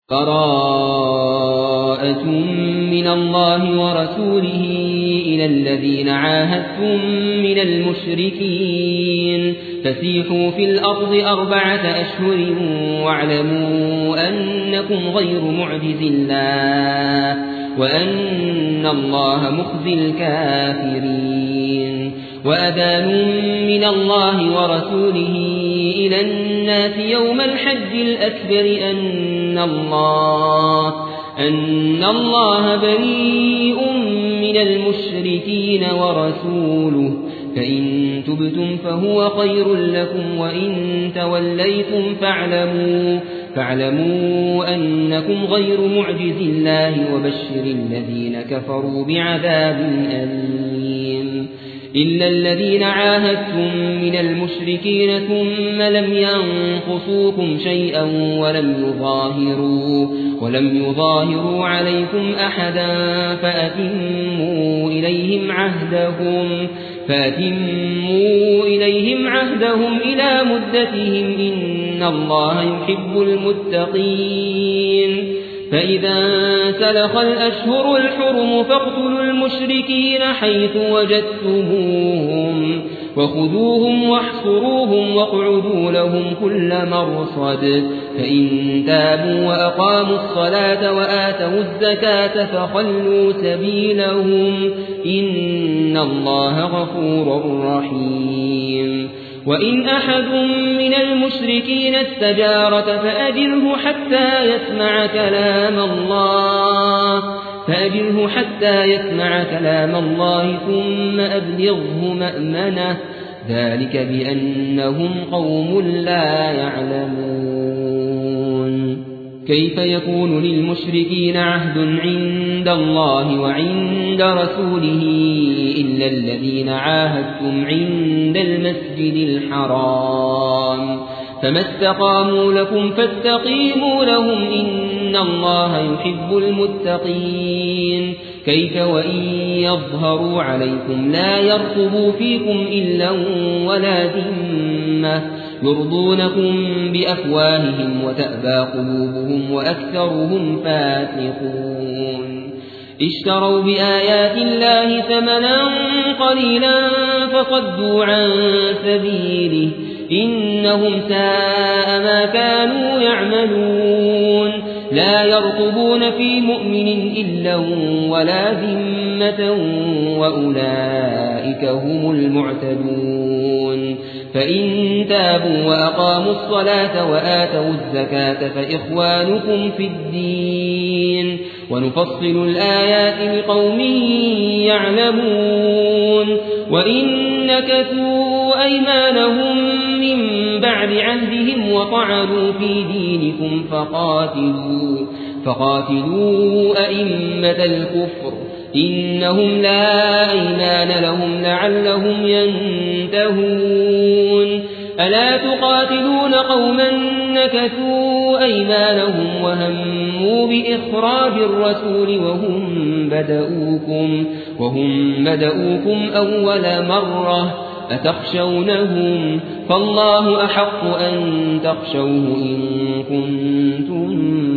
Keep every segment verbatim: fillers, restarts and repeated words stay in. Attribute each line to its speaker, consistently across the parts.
Speaker 1: براءة من الله ورسوله إلى الذين عاهدتم من المشركين فسيحوا في الأرض أربعة أشهر واعلموا أنكم غير معجز الله وأن الله مخزي الكافرين وأذان من الله ورسوله إلى الناس يوم الحج الأكبر أن الله أن الله بريء من المشركين ورسوله فإن تبتم فهو خير لكم وإن توليتم فاعلموا فاعلموا أنكم غير معجز الله وبشر الذين كفروا بعذاب أليم إلا الذين عاهدتم من المشركين ثم لم ينقصوكم شيئا ولم يظاهروا ولم يظاهروا عليكم أحدا فأتموا إليهم عهدهم فأتموا إليهم عهدهم إلى مدتهم إن الله يحب المتقين فإذا سلخ الأشهر الحرم فاقتلوا المشركين حيث وجدتموهم وخذوهم واحصروهم واقعدوا لهم كل مرصد فإن تابوا وأقاموا الصلاة وآتوا الزكاة فخلوا سبيلهم إن الله غفور رحيم وإن أحد من المشركين استجارك فأجره حتى يسمع كلام الله فأجره حتى يسمع كلام الله ثم أبلغه مأمنه ذلك بأنهم قوم لا يعلمون كيف يكون للمشركين عهد عند الله وعند رسوله إلا الذين عاهدتم عند المسجد الحرام فما استقاموا لكم فاستقيموا لهم إن الله يحب المتقين كيف وإن يظهروا عليكم لا يرقبوا فيكم إلا ولا ذمة يرضونكم بأفواههم وتأبى قلوبهم وأكثرهم فاسقون اشتروا بآيات الله ثمنا قليلا فصدوا عن سبيله إنهم ساء ما كانوا يعملون لا يرقبون في مؤمن إلا ولا ذمة وأولئك هم المعتدون فإن تابوا وأقاموا الصلاة وآتوا الزكاة فإخوانكم في الدين ونفصل الآيات لقوم يعلمون وإن نكثوا أيمانهم من بعد عهدهم وطعنوا في دينكم فقاتلوا فقاتلوا أئمة الكفر إنهم لا أيمان لهم لعلهم ينتهون ألا تقاتلون قوما نكثوا أيمانهم وهموا بإخراج الرسول وهم بدؤوكم وهم بدؤوكم أول مرة أتخشونهم فالله أحق أن تخشوه إن كنتم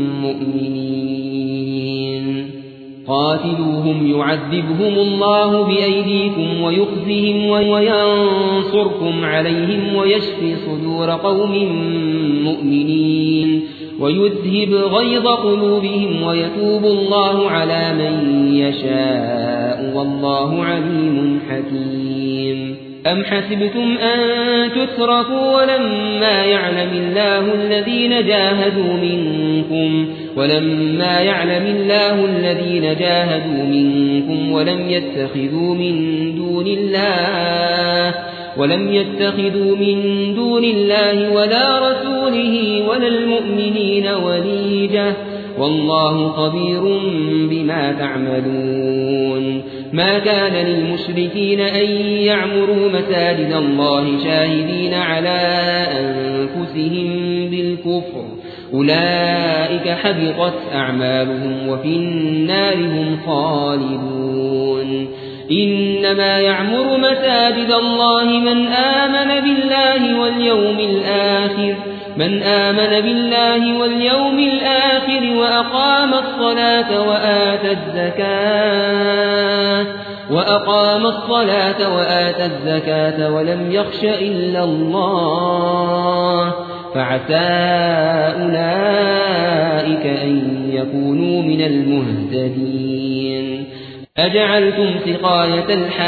Speaker 1: مؤمنين قاتلوهم يعذبهم الله بأيديكم ويخزهم وينصركم عليهم ويشفي صدور قوم مؤمنين ويذهب غيظ قلوبهم ويتوب الله على من يشاء والله عليم حكيم أم حسبتم أن تتركوا ولما يعلم الله الذين جاهدوا منكم ولما يعلم الله الذين جاهدوا منكم ولم يتخذوا من دون الله ولم يتخذوا من دون الله ولا رسوله ولا المؤمنين وليجة والله خبير بما تعملون ما كان للمشركين أن يعمروا مساجد الله شاهدين على أنفسهم بالكفر أولئك حبطت أعمالهم وفي النار هم خالدون إنما يعمر مساجد الله من آمن بالله واليوم الآخر من آمن بالله واليوم الآخر وأقام الصلاة وآتى الزكاة وأقام الصلاة وآتى الزكاة ولم يخش إلا الله فعسى أولئك أن يكونوا من المهتدين. أجعلتم سقاية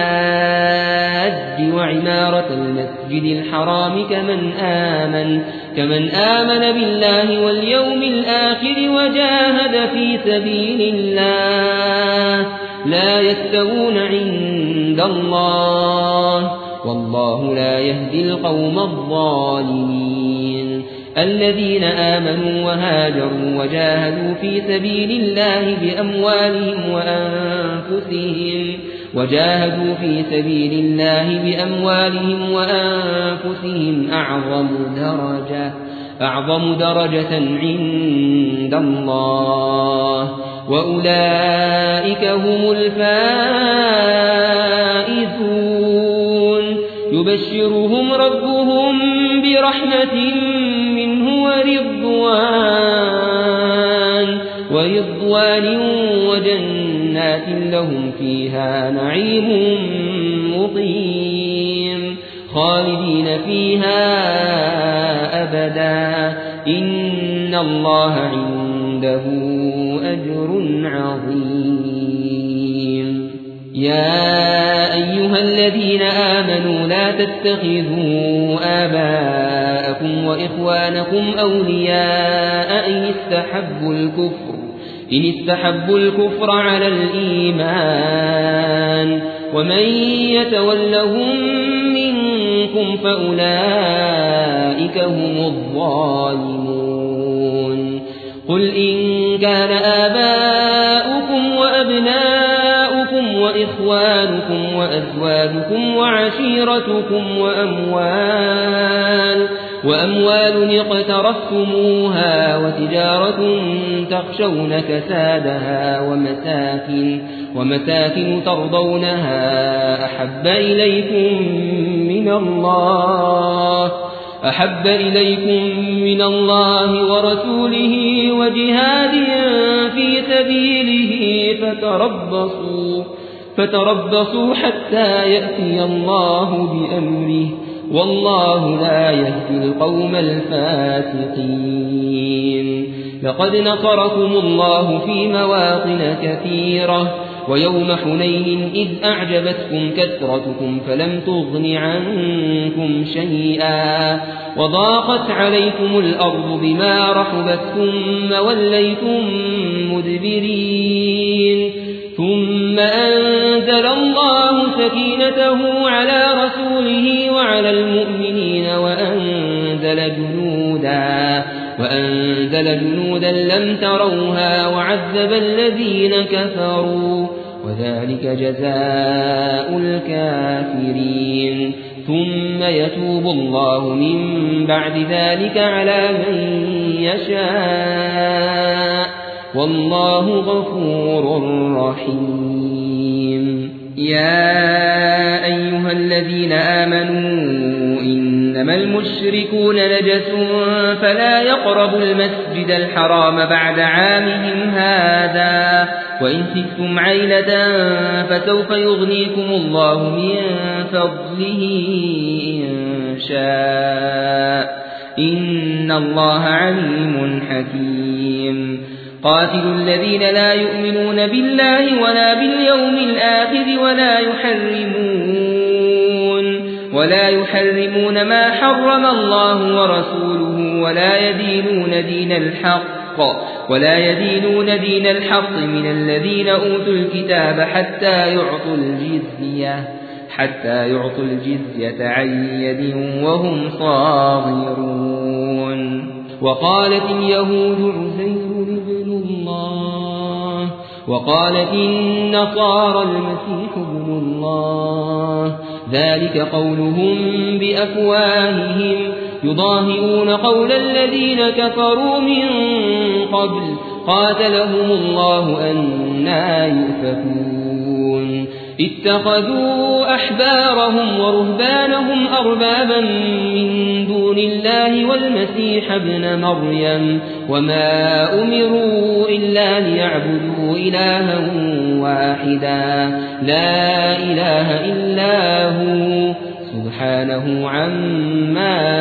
Speaker 1: الحاج وعمارة المسجد الحرام كمن آمن كمن آمن بالله واليوم الآخر وجاهد في سبيل الله لا يستوون عند الله والله لا يهدي القوم الظالمين. الذين آمنوا وهاجروا وجاهدوا في سبيل الله بأموالهم وأنفسهم وجاهدوا في سبيل الله بأموالهم وأنفسهم أعظم درجة أعظم درجة عند الله وأولئك هم الفائزون. يبشرهم ربهم برحمة منه ورضوان ورضوان وجنات لهم فيها نعيم مقيم خالدين فيها أبدا إن الله عنده أجر عظيم. يا أيها الذين آمنوا لا تتخذوا آباءكم وإخوانكم أولياء إن استحبوا الكفر إن استحبوا الكفر على الإيمان ومن يتولهم منكم فأولئك هم الظالمون. قل إن كان آباؤكم وأبناؤكم وإخوانكم وأزواجكم وعشيرتكم وأموال وأموال اقترفتموها وتجارة تخشون كسادها ومساكن ومساكن ترضونها أحب إليكم من الله أحب إليكم من الله ورسوله وجهاد في سبيله فتربصوا فتربصوا حتى يأتي الله بأمره والله لا يهدي القوم الفاسقين. لقد نصركم الله في مواطن كثيرة ويوم حنين إذ أعجبتكم كثرتكم فلم تغن عنكم شيئا وضاقت عليكم الأرض بما رحبت ثم وليتم مدبرين ثم أنزل الله سكينته على رسوله وعلى المؤمنين وأنزل جنودا وأنزل جنودا لم تروها وعذب الذين كفروا وذلك جزاء الكافرين. ثم يتوب الله من بعد ذلك على من يشاء والله غفور رحيم. يا أيها الذين آمنوا إنما المشركون نجس فلا يقربوا المسجد الحرام بعد عامهم هذا وإن خفتم عيلة فسوف يغنيكم الله من فضله إن شاء إن الله عليم حكيم. قاتلوا الذين لا يؤمنون بالله ولا باليوم الآخر ولا يحرمون ولا يحرمون ما حرم الله ورسوله ولا يدينون دين الحق ولا يدينون دين الحق من الذين أوتوا الكتاب حتى يعطوا الجزية حتى يعطوا الجزية عن يد وهم صاغرون. وقالت اليهود عزير ابن الله وقالت النصارى المسيح ابن الله ذلك قولهم بأفواههم يضاهئون قول الذين كفروا من قبل قاتلهم الله أنى يؤفكون. اتخذوا أحبارهم ورهبانهم أربابا من دون الله والمسيح ابن مريم وما أمروا إلا ليعبدوا إلها واحدا لا إله إلا هو سبحانه عما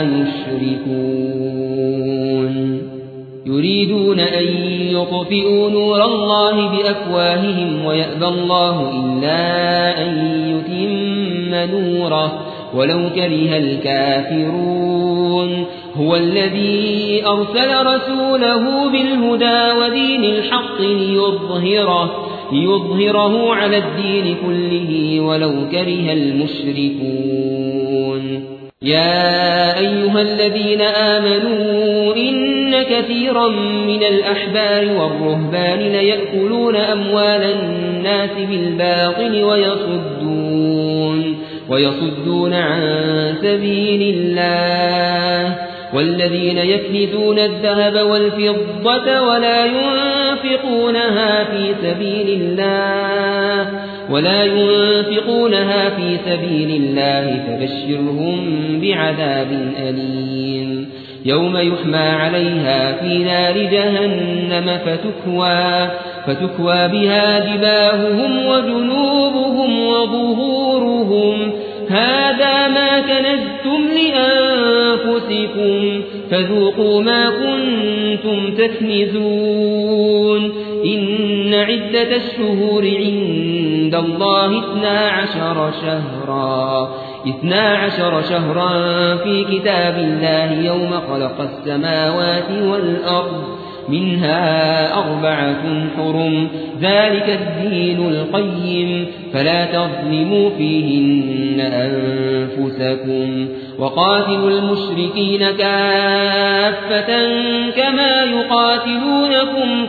Speaker 1: يشركون يريدون أن يطفئوا نور الله بأفواههم ويأبى الله إلا أن يتم نوره ولو كره الكافرون هو الذي أرسل رسوله بالهدى ودين الحق ليظهره, ليظهره على الدين كله ولو كره المشركون يا أيها الذين آمنوا إن كثيرا من الأحبار والرهبان ليأكلون أموال الناس بالباطل ويصدون, ويصدون عن سبيل الله والذين يكنزون الذهب والفضة ولا ينفقونها في سبيل الله ولا ينفقونها في سبيل الله فبشرهم بعذاب أليم يوم يحمى عليها في نار جهنم فتكوى, فتكوى بها جباههم وجنوبهم وظهورهم هذا ما كنزتم لأنفسكم فذوقوا ما كنتم تكنزون إن عدة الشهور عند الله اثنا عشر شهرا اثنا عشر شهرا في كتاب الله يوم خلق السماوات والأرض منها أربعة حرم ذلك الدين القيم فلا تظلموا فيهن أنفسكم وقاتلوا المشركين كافة كما يقاتلونكم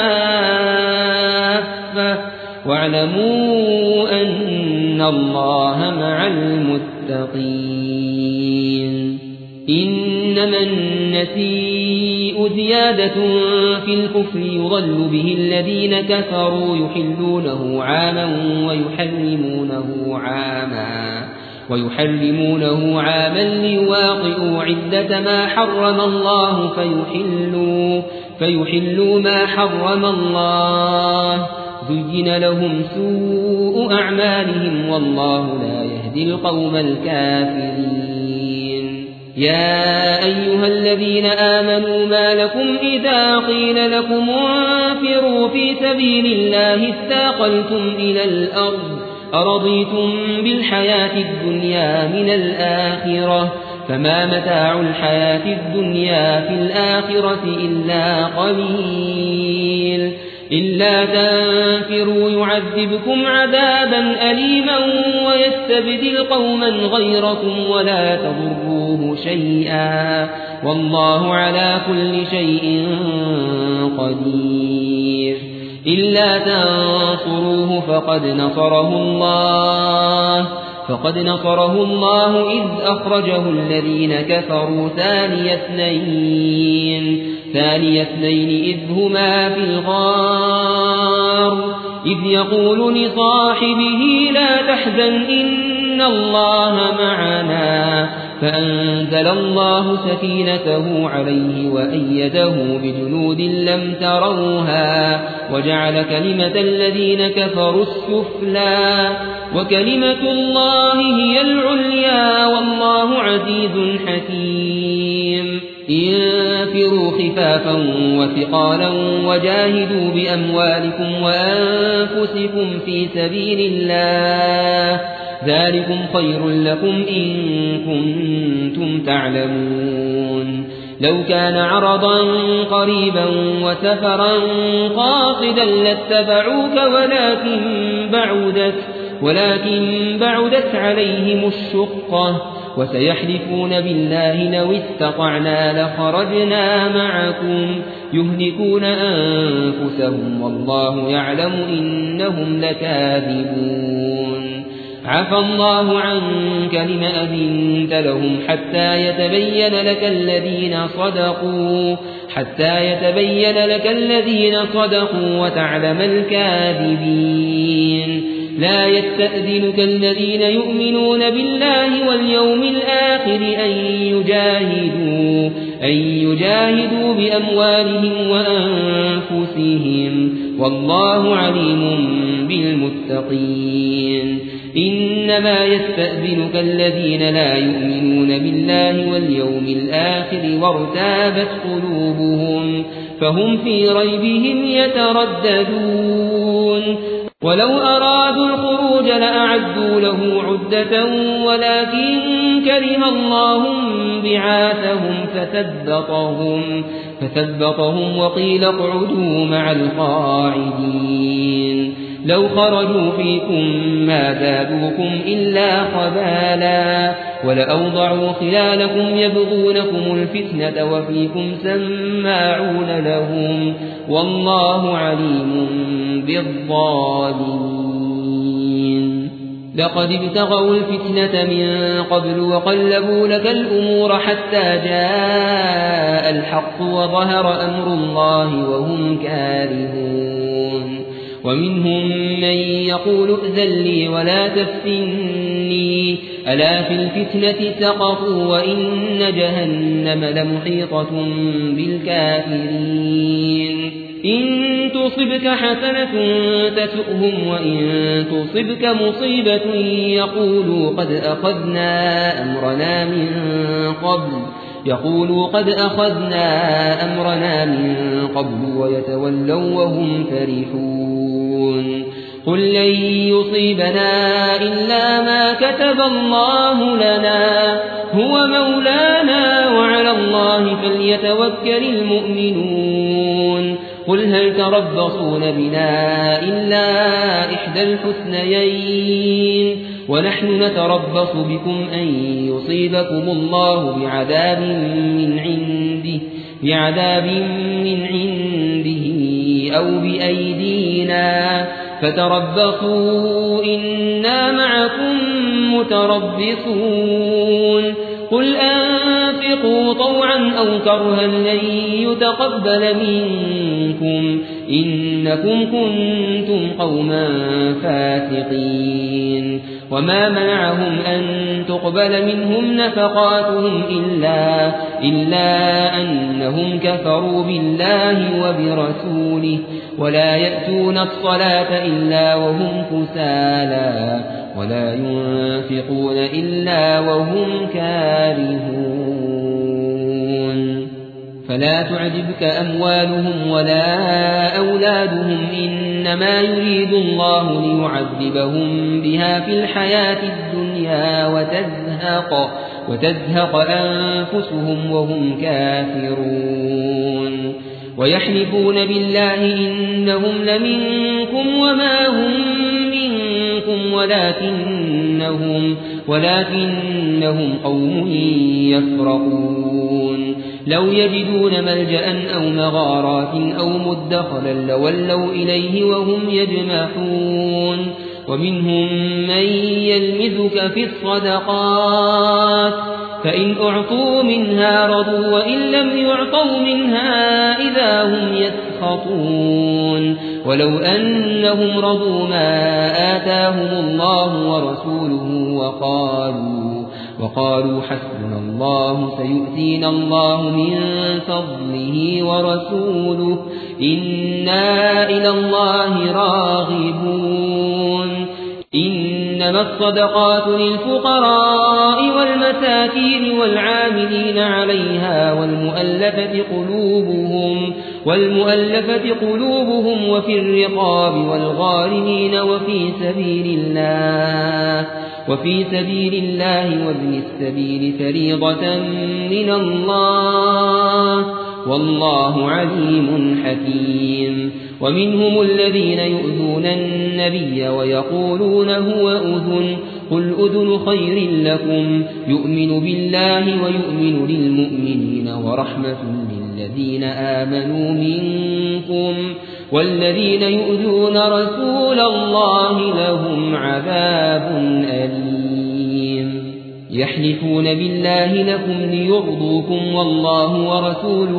Speaker 1: كافة واعلموا أن الله مع المتقين إنما النسيء زيادة في الكفر يضل به الذين كفروا يحلونه عاما ويحرمونه عاما ويحرمونه عاما ليواطئوا عدة ما حرم الله فيحلوا, فيحلوا ما حرم الله زين لهم سوء أعمالهم والله لا يهدي القوم الكافرين يا أيها الذين آمنوا ما لكم إذا قيل لكم انفروا في سبيل الله اثاقلتم إلى الأرض أرضيتم بالحياة الدنيا من الآخرة فما متاع الحياة الدنيا في الآخرة إلا قليل إلا تنفروا يعذبكم عذابا أليما ويستبدل قوما غيركم ولا تضروه شيئا والله على كل شيء قدير إلا تنصروه فقد نصره الله فقد نصره الله إذ أخرجه الذين كفروا ثاني اثنين ثاني اثنين إذ هما في الغار إذ يقول لصاحبه لا تحزن إن الله معنا فأنزل الله سكينته عليه وأيده بجنود لم تروها وجعل كلمة الذين كفروا السفلى وكلمة الله هي العليا والله عزيز حكيم انفروا خفافا وثقالا وجاهدوا بأموالكم وأنفسكم في سبيل الله ذلكم خير لكم إن كنتم تعلمون لو كان عرضا قريبا وسفرا قاصدا لاتبعوك ولكن بعدت, ولكن بعدت عليهم الشقة وسيحلفون بالله لو استطعنا لخرجنا معكم يهلكون أنفسهم والله يعلم إنهم لكاذبون عفى الله عنك لم أذنت لهم حتى يتبين لك الذين صدقوا حتى يتبين لك الذين صدقوا وتعلم الكاذبين لا يستأذنك الذين يؤمنون بالله واليوم الآخر أن يجاهدوا, أن يجاهدوا بأموالهم وأنفسهم والله عليم بالمتقين. إنما يستأذنك الذين لا يؤمنون بالله واليوم الآخر وارتابت قلوبهم فهم في ريبهم يترددون. ولو أرادوا الخروج لأعدوا له عدة ولكن كره الله بعاثهم فثبطهم, فثبطهم وقيل اقعدوا مع القاعدين. لو خرجوا فيكم ما زادوكم إلا خبالا ولأوضعوا خلالكم يبغونكم الفتنة وفيكم سماعون لهم والله عليم بالظالمين. لقد ابتغوا الفتنة من قبل وقلبوا لك الأمور حتى جاء الحق وظهر أمر الله وهم كارهون. ومنهم من يقول ائذن لي ولا تفتني ألا في الفتنة سقطوا وإن جهنم لمحيطة بالكافرين. إن تصبك حسنة تسؤهم وإن تصبك مصيبة يقولوا قد أخذنا أمرنا من قبل يقولوا قد أخذنا أمرنا من قبل ويتولوا وهم فرحون. قل لن يصيبنا إلا ما كتب الله لنا هو مولانا وعلى الله فليتوكل المؤمنون. قل هل تربصون بنا إلا إحدى الحسنيين ونحن نتربص بكم أن يصيبكم الله بعذاب من عنده, بعذاب من عنده أو بأيدينا فتربصوا إنا معكم متربصون. قل أنفقوا طوعا أو كرها لن يتقبل منكم إنكم كنتم قوما فاسقين. وما منعهم أن تقبل منهم نفقاتهم إلا, إلا أنهم كفروا بالله وبرسوله ولا يأتون الصلاة إلا وهم كسالى ولا ينفقون إلا وهم كارهون. فلا تعجبك أموالهم ولا أولادهم إنما يريد الله ليعذبهم بها في الحياة الدنيا وتزهق, وتزهق أنفسهم وهم كافرون. ويحلفون بالله إنهم لمنكم وما هم منكم ولكنهم, ولكنهم قوم يفرقون. لو يجدون ملجأ أو مغارات أو مدخلا لولوا إليه وهم يجمحون. ومنهم من يلمزك في الصدقات فإن أعطوا منها رضوا وإن لم يعطوا منها إذا هم يسخطون. ولو أنهم رضوا ما آتاهم الله ورسوله وقالوا, وقالوا حسبنا الله سيؤتينا الله من فضله ورسوله إنا إلى الله راغبون. إنما الصدقات للفقراء والمساكين والعاملين عليها والمؤلفة قلوبهم, والمؤلفة قلوبهم وفي الرقاب والغارمين وفي سبيل الله, وفي سبيل الله وابن السبيل فريضة من الله والله عليم حكيم. ومنهم الذين يؤذون النبي ويقولون هو أذن قل أذن خير لكم يؤمن بالله ويؤمن للمؤمنين ورحمة للذين آمنوا منكم والذين يؤذون رسول الله لهم عذاب أليم. يحلفون بالله لكم ليرضوكم والله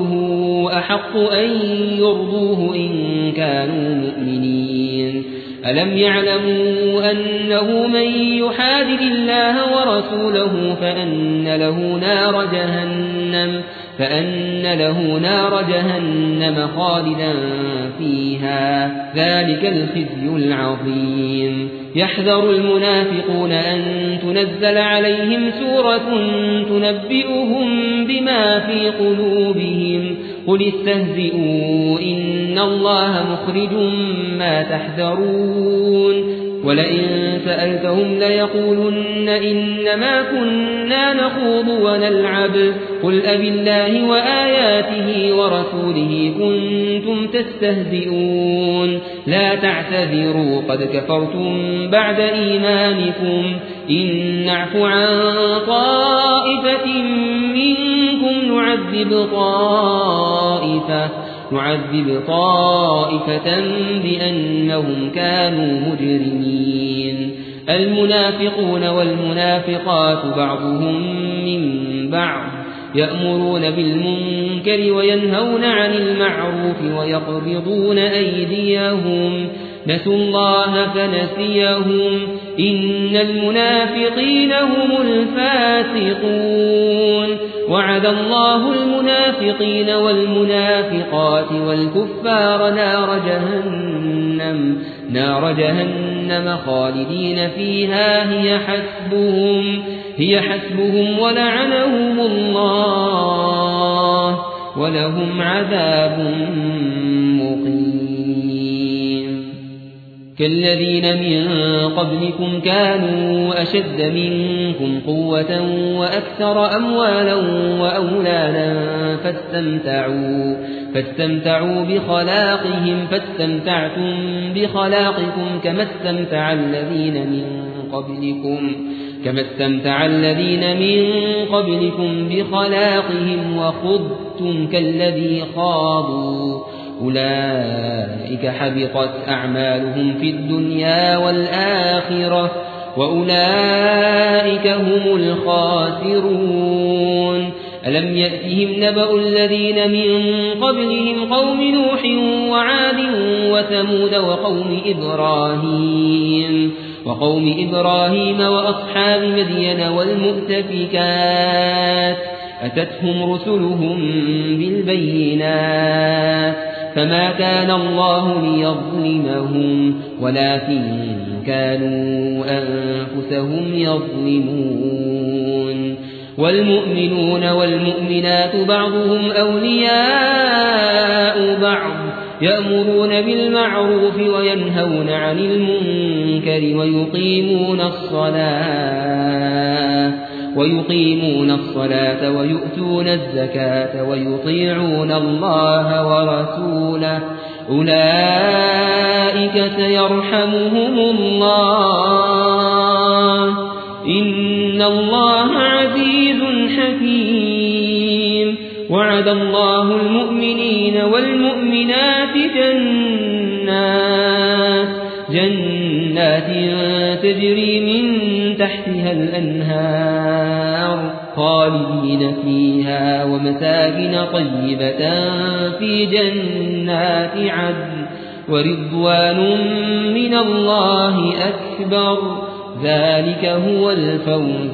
Speaker 1: ورسوله أحق أن يرضوه إن كانوا مؤمنين. ألم يعلموا أنه من يحادد الله ورسوله فأن له نار جهنم فأن له نار جهنم خالدا فيها ذلك الخزي العظيم يحذر المنافقون أن تنزل عليهم سورة تنبئهم بما في قلوبهم قل استهزئوا إن الله مخرج ما تحذرون ولئن سألتهم ليقولن إنما كنا نخوض ونلعب قل أبالله وآياته ورسوله كنتم تستهزئون لا تعتذروا قد كفرتم بعد إيمانكم إن نعف عن طائفة منكم نعذب طائفة نعذب طائفة بأنهم كانوا مجرمين المنافقون والمنافقات بعضهم من بعض يأمرون بالمنكر وينهون عن المعروف ويقبضون أيديهم نسوا الله فنسيهم إن المنافقين هم الفاسقون وعد الله المنافقين والمنافقات والكفار نار جهنم نار جهنم خالدين فيها هي حسبهم هي حسبهم ولعنهم الله ولهم عذاب مقيم كالذين من قبلكم كانوا أشد منكم قوة وأكثر أموالا وأولادا فاستمتعوا فاستمتعوا بخلاقهم فاستمتعتم بخلاقكم كما استمتع الذين من قبلكم كما استمتع الذين من قبلكم بخلاقهم وخضتم كالذي خاضوا أولئك حبطت أعمالهم في الدنيا والآخرة وأولئك هم الخاسرون ألم يأتهم نبأ الذين من قبلهم قوم نوح وعاد وثمود وقوم إبراهيم وقوم إبراهيم وأصحاب مدين والمؤتفكات أتتهم رسلهم بالبينات فما كان الله ليظلمهم ولكن كانوا أنفسهم يظلمون والمؤمنون والمؤمنات بعضهم أولياء بعض يأمرون بالمعروف وينهون عن المنكر ويقيمون الصلاة ويقيمون الصلاة ويؤتون الزكاة ويطيعون الله ورسوله أولئك سيرحمهم الله إن الله عزيز حكيم وعد الله المؤمنين والمؤمنات جنات جنات تجري من تحتها الأنهار خالدين فيها ومساكن طيبة في جنات عدن ورضوان من الله أكبر ذلك هو الفوز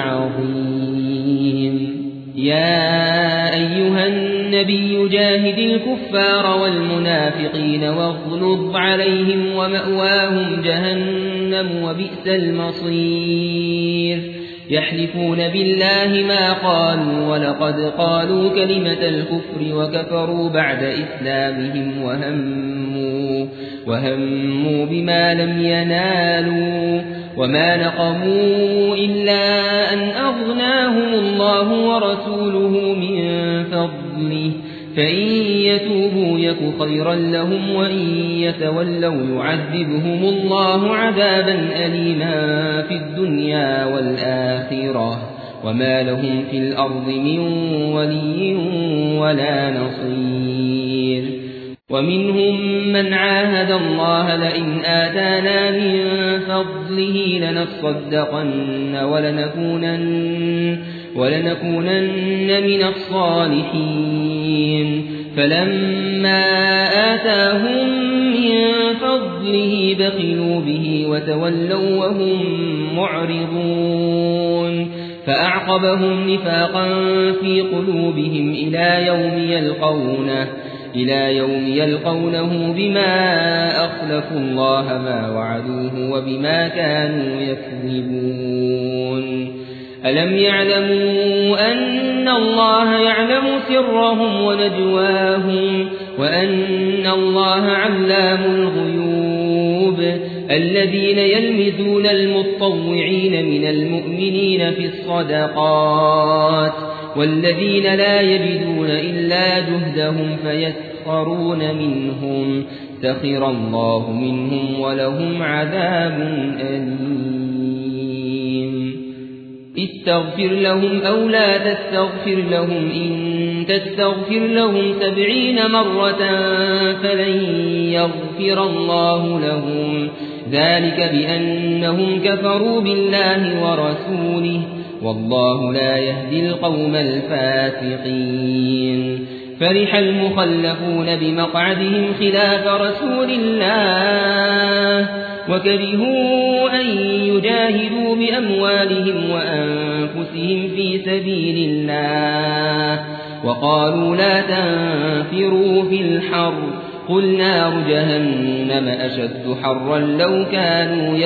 Speaker 1: العظيم يا أيها النبي جاهد الكفار والمنافقين واغلظ عليهم ومأواهم جهنم وبئس المصير يحلفون بالله ما قالوا ولقد قالوا كلمة الكفر وكفروا بعد إسلامهم وهموا, وهموا بما لم ينالوا وما نقموا إلا أن أغناهم الله ورسوله من فضله فإن يتوبوا يك خيرا لهم وإن يتولوا يعذبهم الله عذابا أليما في الدنيا والآخرة وما لهم في الأرض من ولي ولا نصير ومنهم من عاهد الله لئن آتانا من فضله لنصدقن ولنكونن, ولنكونن من الصالحين فلما آتاهم من فضله بخلوا به وتولوا وهم معرضون فأعقبهم نفاقا في قلوبهم إلى يوم يلقونه إلى يوم يلقونه بما أخلفوا الله ما وعدوه وبما كانوا يكذبون ألم يعلموا أن الله يعلم سرهم ونجواهم وأن الله علام الغيوب الذين يلمزون المتطوعين من المؤمنين في الصدقات والذين لا يجدون إلا جهدهم فيسخرون منهم سخر الله منهم ولهم عذاب أليم استغفر لهم أو لا تستغفر لهم إن تستغفر لهم سبعين مرة فلن يغفر الله لهم ذلك بأنهم كفروا بالله ورسوله والله لا يهدي القوم الفاسقين فرح المخلفون بمقعدهم خلاف رسول الله وكرهوا أن يجاهدوا بأموالهم وأنفسهم في سبيل الله وقالوا لا تنفروا في الحر قل نار جهنم أشد حرا لو كانوا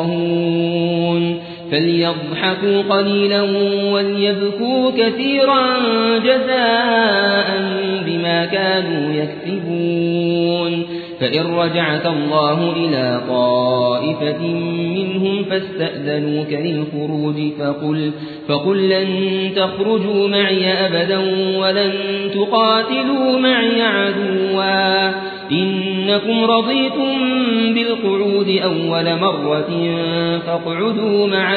Speaker 1: يفقهون فليضحكوا قليلا وليبكوا كثيرا جزاء بما كانوا يكسبون فإن رجعت الله إلى طائفة منهم فاستأذنوك للخروج فقل, فقل لن تخرجوا معي أبدا ولن تقاتلوا معي عدوا إنكم رضيتم بالقعود أول مرة فاقعدوا مع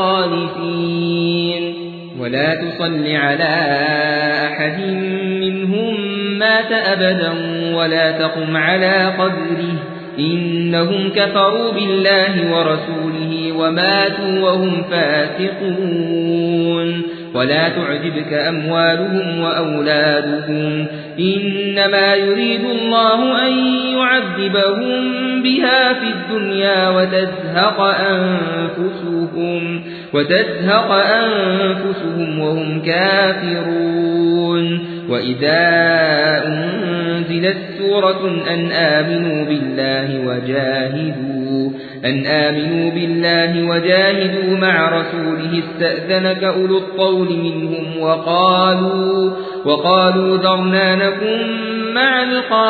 Speaker 1: الخالفين ولا تصل على أحد منهم مات أبدا ولا تقم على قبره إنهم كفروا بالله ورسوله وماتوا وهم فاسقون ولا تعجبك أموالهم وأولادهم إنما يريد الله أن يعذبهم بها في الدنيا وتزهق أنفسهم, وتزهق أنفسهم وهم كافرون وإذا أنزلت سورة أن آمنوا بالله وجاهدوا أن آمنوا بالله وجاهدوا مع رسوله استأذنك أولو الطول منهم وقالوا وقالوا ذرنا نكن مع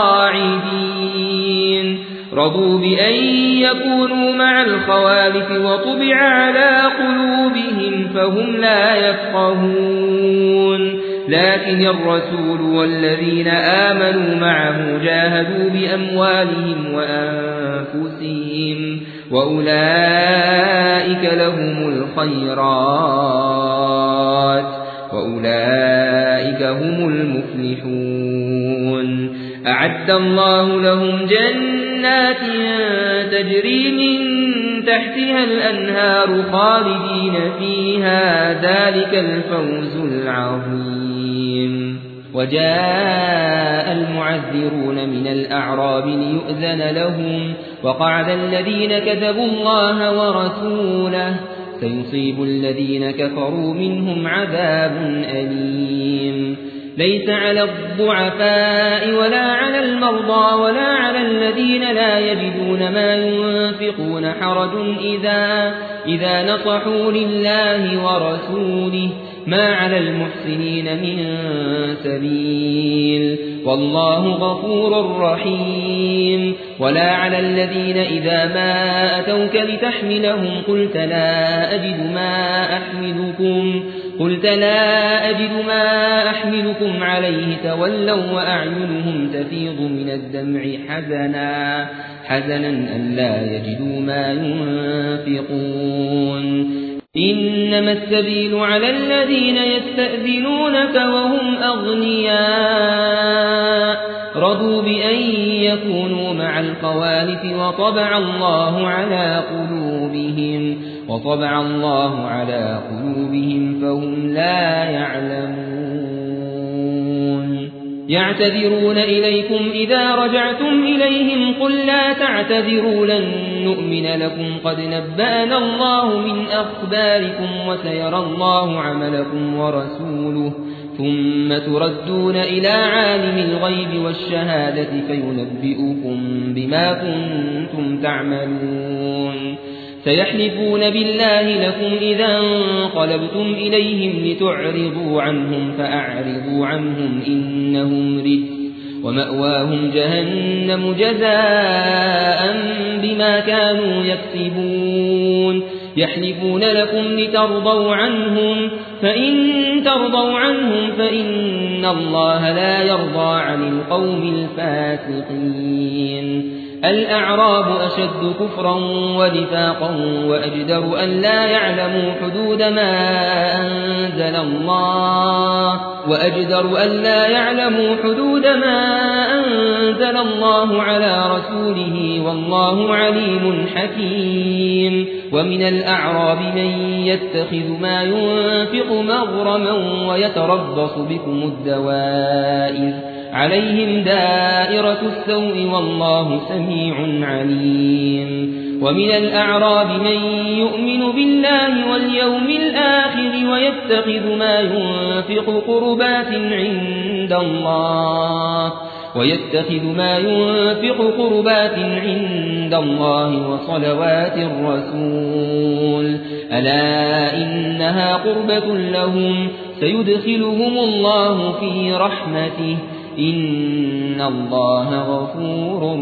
Speaker 1: القاعدين رضوا بأن يكونوا مع الخوالف وطبع على قلوبهم فهم لا يفقهون لكن الرسول والذين آمنوا معه جاهدوا بأموالهم وأنفسهم وأولئك لهم الخيرات وأولئك هم المفلحون أعد الله لهم جنات تجري من تحتها الأنهار خالدين فيها ذلك الفوز العظيم وجاء المعذرون من الأعراب ليؤذن لهم وقعد الذين كذبوا الله ورسوله سيصيب الذين كفروا منهم عذاب أليم ليس على الضعفاء ولا على المرضى ولا على الذين لا يجدون ما ينفقون حرج إذا, إذا نصحوا لله ورسوله ما على المحسنين من سبيل والله غفور رحيم ولا على الذين إذا ما أتوك لتحملهم قلت لا أجد ما أحملكم قلت لا أجد ما أحملكم عليه تولوا وأعينهم تفيض من الدمع حزنا حزنا أن لا يجدوا ما ينفقون إنما السبيل على الذين يستأذنونك وهم أغنياء رضوا بأن يكونوا مع الخوالف وطبع الله على قلوبهم وطبع الله على قلوبهم فهم لا يعلمون يعتذرون إليكم إذا رجعتم إليهم قل لا تعتذروا لن نؤمن لكم قد نبأنا الله من أخباركم وسيرى الله عملكم ورسوله ثم تردون إلى عالم الغيب والشهادة فينبئكم بما كنتم تعملون سيحلفون بالله لكم إذا انقلبتم إليهم لتعرضوا عنهم فأعرضوا عنهم إنهم رجس ومأواهم جهنم جزاء بما كانوا يكسبون يحلفون لكم لترضوا عنهم فإن ترضوا عنهم فإن الله لا يرضى عن القوم الفاسقين الأعراب أشد كفرا ونفاقا وأجدر أن لا يعلموا حدود ما أنزل الله وأجدر أن لا يعلموا حدود ما أنزل الله على رسوله والله عليم حكيم ومن الأعراب من يتخذ ما ينفق مغرما ويتربص بكم الدوائر عليهم دائرة السوء والله سميع عليم ومن الأعراب من يؤمن بالله واليوم الآخر ويتخذ ما ينفق قربات عند الله ويتخذ ما ينفق قربات عند الله وصلوات الرسول ألا إنها قربة لهم سيدخلهم الله في رحمته إن الله غفور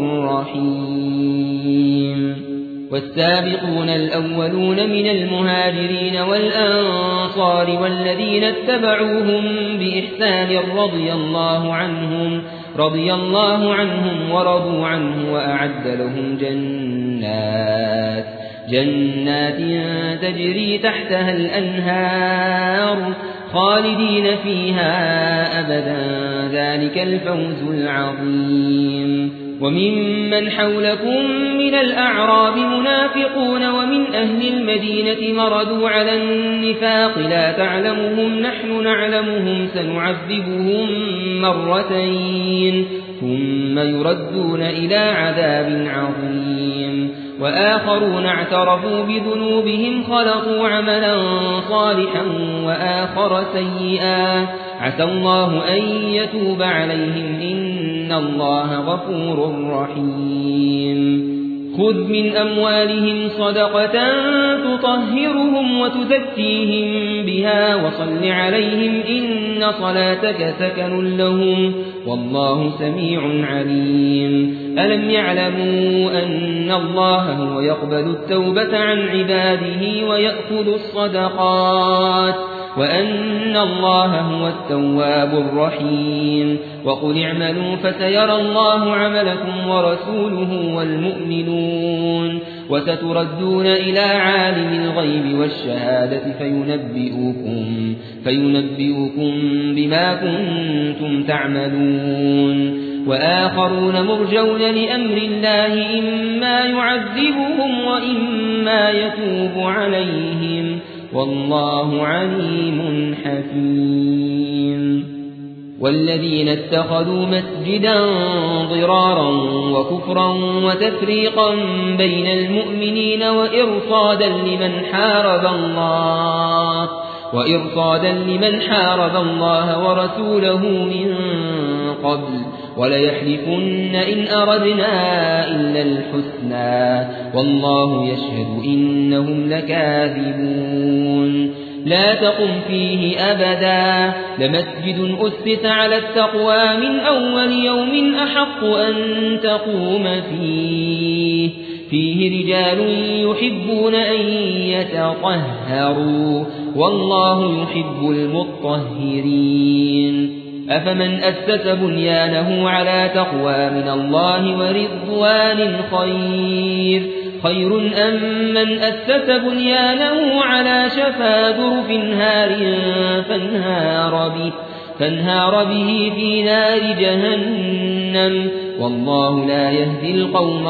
Speaker 1: رحيم والسابقون الأولون من المهاجرين والأنصار والذين اتبعوهم بإحسان رضي الله عنهم رضي الله عنهم ورضوا عنه وأعد لهم جنات جنات تجري تحتها الأنهار خالدين فيها أبدا ذلك الفوز العظيم وممن حولكم من الأعراب منافقون ومن أهل المدينة مردوا على النفاق لا تعلمهم نحن نعلمهم سنعذبهم مرتين ثم يردون إلى عذاب عظيم وآخرون اعترفوا بذنوبهم خلقوا عملا صالحا وآخر سيئا عسى الله أن يتوب عليهم إن الله غفور رحيم خذ من أموالهم صدقة تطهرهم وتزكيهم بها وصل عليهم إن صلاتك سكن لهم والله سميع عليم ألم يعلموا أن الله هو يقبل التوبة عن عباده ويأخذ الصدقات وأن الله هو التواب الرحيم وقل اعملوا فسيرى الله عملكم ورسوله والمؤمنون وستردون إلى عالم الغيب والشهادة فينبئكم, فينبئكم بما كنتم تعملون وآخرون مرجون لأمر الله إما يعذبهم وإما يتوب عليهم والله عليم حكيم والذين اتخذوا مسجدا ضرارا وكفرا وتفريقا بين المؤمنين وإرصادا لمن حارب الله وإرصادا لمن حارب الله ورسوله من قبل وليحلفن إن أردنا إلا الحسنى والله يشهد إنهم لكاذبون لا تقم فيه أبدا لمسجد أسس على التقوى من أول يوم أحق أن تقوم فيه فيه رجال يحبون أن يتطهروا والله يحب المطهرين أفمن أسس بنيانه على تقوى من الله ورضوان خير خير أم من أسس بنيانه على شفا جرف هار فانهار به, فانهار به في نار جهنم والله لا يهدي القوم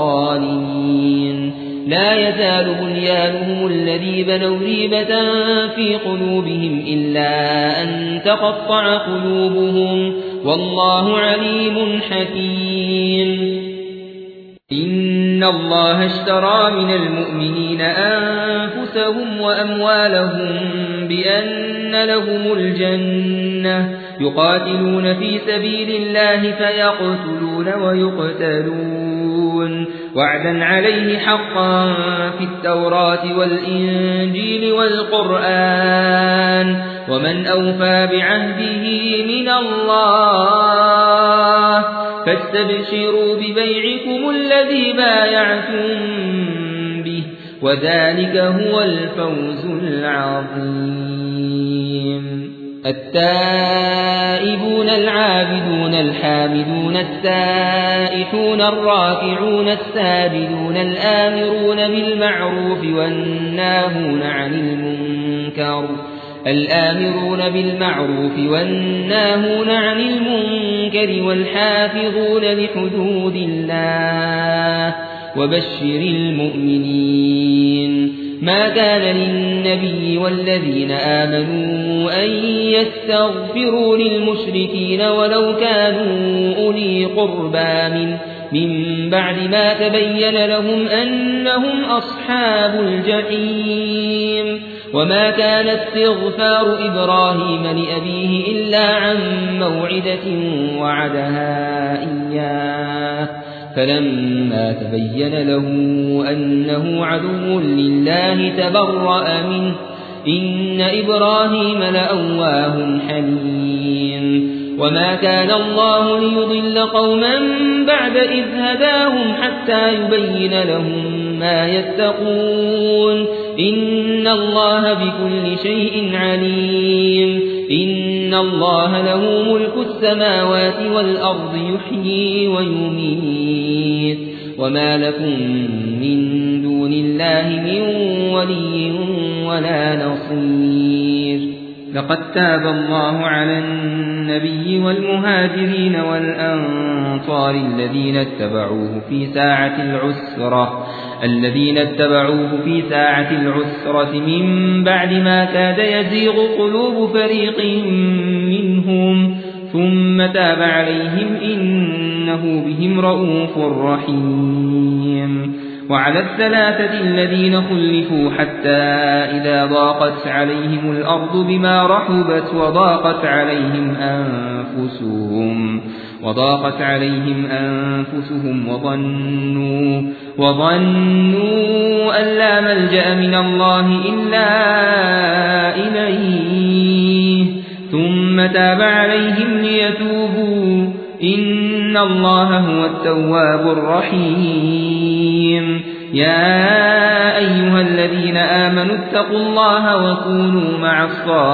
Speaker 1: الظالمين لا يزال بنيانهم الذي بنوا ريبة في قلوبهم إلا أن تقطع قلوبهم والله عليم حكيم إن الله اشترى من المؤمنين أنفسهم وأموالهم بأن لهم الجنة يقاتلون في سبيل الله فيقتلون ويقتلون وعدا عليه حقا في التوراة والإنجيل والقرآن ومن أوفى بعهده من الله فاستبشروا ببيعكم الذي بايعتم به وذلك هو الفوز العظيم التائبون العابدون الحامدون السائحون الراكعون الساجدون الآمرون بالمعروف والناهون عن المنكر الآمرون بالمعروف والناهون عن المنكر والحافظون لحدود الله وبشر المؤمنين ما كان للنبي والذين آمنوا أن يستغفروا للمشركين ولو كانوا أولي قربى من من بعد ما تبين لهم أنهم أصحاب الجحيم وما كان استغفار إبراهيم لأبيه إلا عن موعدة وعدها إياه فلما تبين له أنه عدو لله تبرأ منه إن إبراهيم لأواه حليم وما كان الله ليضل قوما بعد إذ هداهم حتى يبين لهم ما يتقون إن الله بكل شيء عليم إن الله له ملك السماوات والأرض يحيي ويميت وما لكم من دون الله من ولي ولا نصير لقد تاب الله على النبي والمهاجرين والأنصار الذين اتبعوه في ساعة العسرة الذين اتبعوه في ساعة العسرة من بعد ما كاد يزيغ قلوب فريق منهم ثم تاب عليهم إنه بهم رؤوف رحيم وعلى الثلاثة الذين خلفوا حتى إذا ضاقت عليهم الأرض بما رحبت وضاقت عليهم أنفسهم وضاقت عليهم أنفسهم وظنوا وظنوا أن لا ملجأ من الله إلا إليه ثم تاب عليهم ليتوبوا إن الله هو التواب الرحيم يا أيها الذين آمنوا اتقوا الله وكونوا مع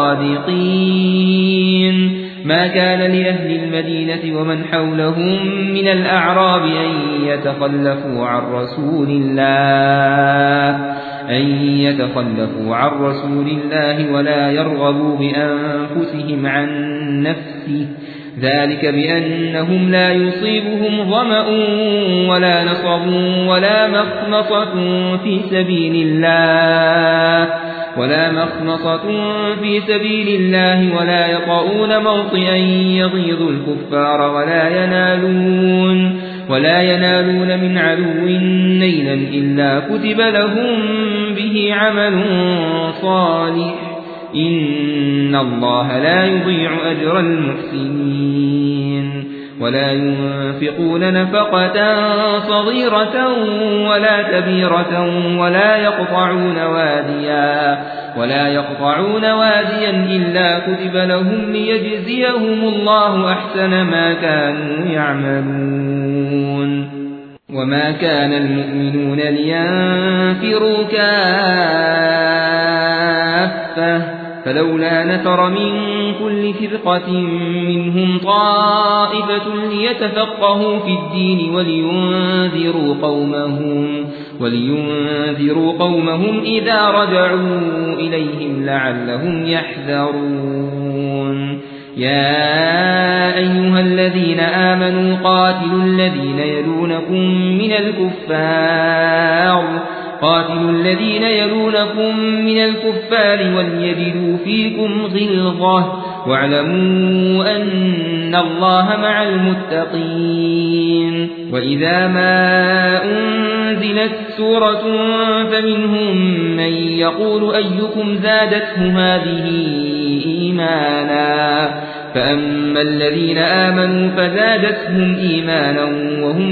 Speaker 1: الصادقين ما كان لأهل المدينة ومن حولهم من الأعراب أن يتخلفوا عن رسول الله أن يتخلفوا عن رسول الله ولا يرغبوا بأنفسهم عن نفسه ذلك بأنهم لا يصيبهم ظمأ ولا نصب ولا مخمصة في سبيل الله ولا مخمصة في سبيل الله ولا يطؤون موطئا يغيظ الكفار ولا ينالون ولا ينالون من عدو نيلا إلا كتب لهم به عمل صالح إن الله لا يضيع أجر المحسنين ولا ينفقون نفقة صغيرة ولا كبيرة ولا يقطعون واديا ولا يقطعون واديا إلا كتب لهم ليجزيهم الله أحسن ما كانوا يعملون وما كان المؤمنون لينفروا كافة فلولا نفر من كل فرقة منهم طائفة ليتفقهوا في الدين ولينذروا قومهم ولينذروا قومهم إذا رجعوا إليهم لعلهم يحذرون يا أيها الذين آمنوا قاتلوا الذين يلونكم من الكفار قاتلوا الذين يلونكم من الكفار وليجدوا فيكم غلظة واعلموا أن الله مع المتقين وإذا ما أنزلت سورة فمنهم من يقول أيكم زادته هذه إيمانا فأما الذين آمنوا فزادتهم إيمانا وهم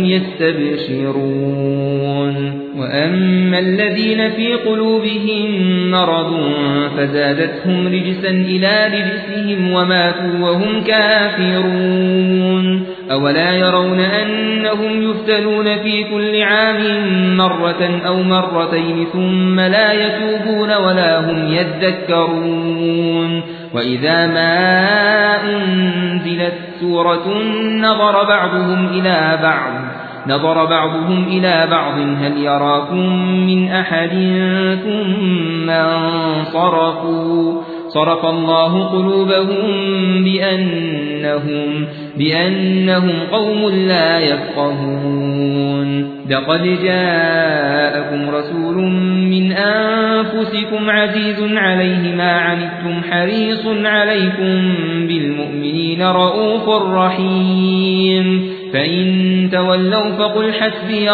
Speaker 1: يستبشرون وأما الذين في قلوبهم مرض فزادتهم رجسا إلى رجسهم وماتوا وهم كافرون أولا يرون أنهم يفتنون في كل عام مرة أو مرتين ثم لا يتوبون ولا هم يذكرون وإذا ما أنزلت سورة نظر بعضهم إلى بعض نظر بعضهم إلى بعض هل يراكم من أحد ثم انصرفوا صرف الله قلوبهم بأنهم, بأنهم قوم لا يفقهون لقد جاءكم رسول من أنفسكم عزيز عليه ما عنتم حريص عليكم بالمؤمنين رؤوف رحيم فإن تولوا فقل حسبي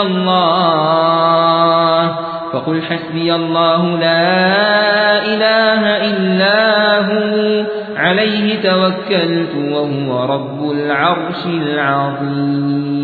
Speaker 1: الله فقل حسبي الله لا إله إلا هو عليه توكلت وهو رب العرش العظيم.